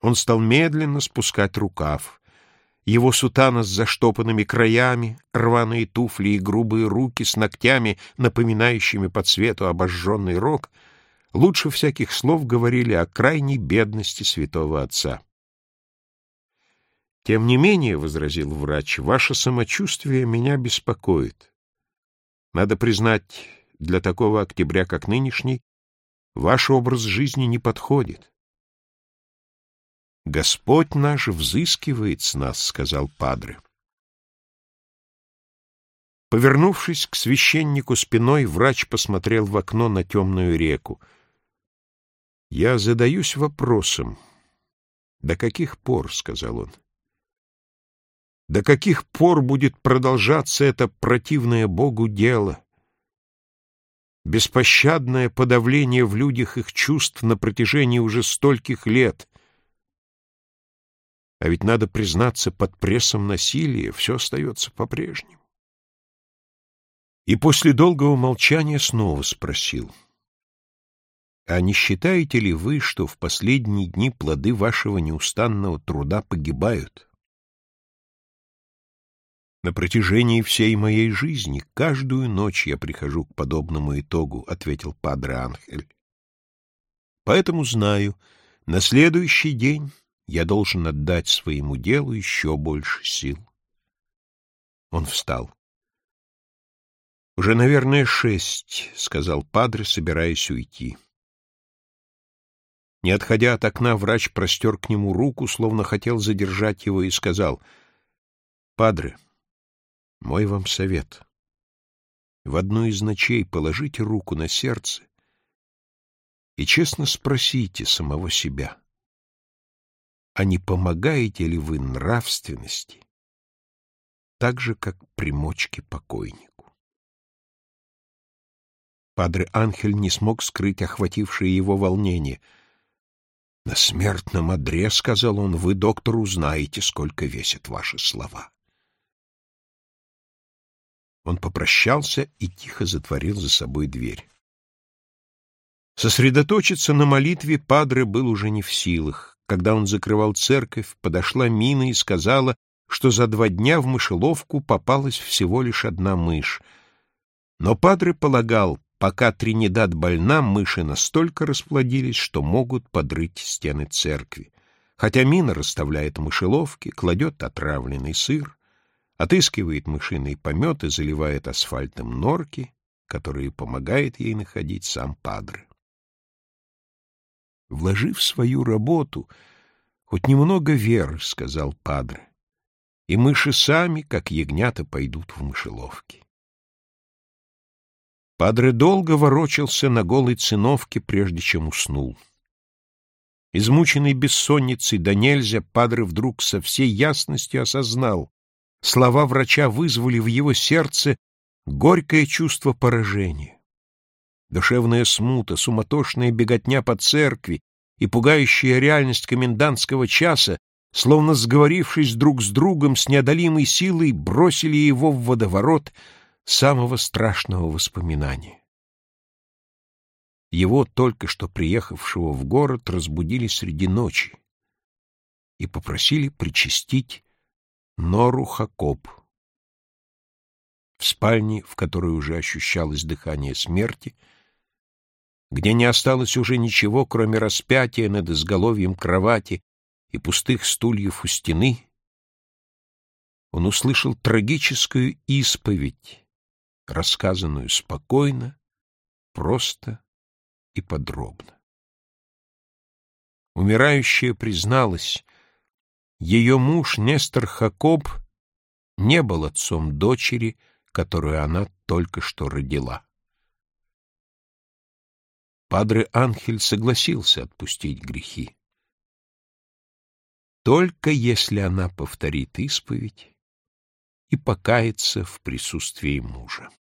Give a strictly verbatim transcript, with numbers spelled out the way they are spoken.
Он стал медленно спускать рукав. Его сутана с заштопанными краями, рваные туфли и грубые руки с ногтями, напоминающими по цвету обожженный рог, лучше всяких слов говорили о крайней бедности святого отца. «Тем не менее, — возразил врач, — ваше самочувствие меня беспокоит. Надо признать, для такого октября, как нынешний, ваш образ жизни не подходит». «Господь наш взыскивает с нас, — сказал падре». Повернувшись к священнику спиной, врач посмотрел в окно на темную реку. «Я задаюсь вопросом, до каких пор, — сказал он, — до каких пор будет продолжаться это противное Богу дело, беспощадное подавление в людях их чувств на протяжении уже стольких лет? А ведь, надо признаться, под прессом насилия все остается по-прежнему». И после долгого молчания снова спросил: «А не считаете ли вы, что в последние дни плоды вашего неустанного труда погибают?» «На протяжении всей моей жизни каждую ночь я прихожу к подобному итогу», — ответил падре Анхель. «Поэтому знаю, на следующий день я должен отдать своему делу еще больше сил». Он встал. «Уже, наверное, шесть», — сказал падре, собираясь уйти. Не отходя от окна, врач простер к нему руку, словно хотел задержать его, и сказал: «Падре, мой вам совет. В одну из ночей положите руку на сердце и честно спросите самого себя, а не помогаете ли вы нравственности так же, как примочке покойнику?» Падре Анхель не смог скрыть охватившее его волнение. «На смертном одре, — сказал он, — вы, доктор, узнаете, сколько весят ваши слова». Он попрощался и тихо затворил за собой дверь. Сосредоточиться на молитве падре был уже не в силах. Когда он закрывал церковь, подошла Мина и сказала, что за два дня в мышеловку попалась всего лишь одна мышь. Но падре полагал, пока Тринидад больна, мыши настолько расплодились, что могут подрыть стены церкви. Хотя Мина расставляет мышеловки, кладет отравленный сыр, отыскивает мышиный помет и заливает асфальтом норки, которые помогает ей находить сам падре. «Вложи в свою работу хоть немного веры, — сказал падре, — и мыши сами, как ягнята, пойдут в мышеловки». Падре долго ворочался на голой циновке, прежде чем уснул. Измученный бессонницей до нельзя, падре вдруг со всей ясностью осознал: слова врача вызвали в его сердце горькое чувство поражения. Душевная смута, суматошная беготня по церкви и пугающая реальность комендантского часа, словно сговорившись друг с другом с неодолимой силой, бросили его в водоворот самого страшного воспоминания. Его, только что приехавшего в город, разбудили среди ночи и попросили причастить Нору Хакоб. В спальне, в которой уже ощущалось дыхание смерти, где не осталось уже ничего, кроме распятия над изголовьем кровати и пустых стульев у стены, он услышал трагическую исповедь, рассказанную спокойно, просто и подробно. Умирающая призналась, ее муж Нестор Хакоб не был отцом дочери, которую она только что родила. Падре Анхель согласился отпустить грехи, только если она повторит исповедь и покается в присутствии мужа.